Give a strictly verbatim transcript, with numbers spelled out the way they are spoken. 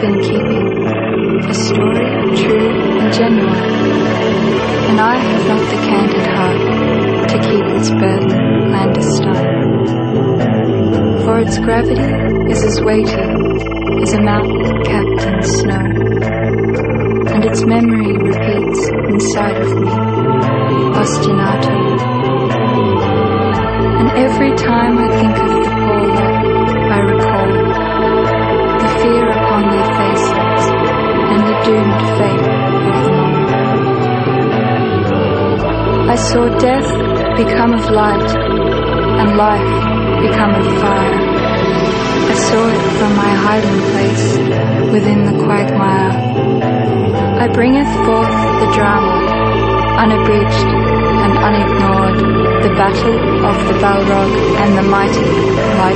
been keeping, a story true and genuine, and I have not the candid heart to keep its burden clandestine. For its gravity is as weighty as a mountain capped in snow, and its memory repeats inside of me, ostinato. And every time I think of the poor lot, I recall the fear upon their faces and the doomed fate of them all. I saw death become of light and life become of fire. I saw it from my hiding place within the quagmire. I bringeth forth the drama, unabridged and unignored, the battle of the Balrog and the mighty light.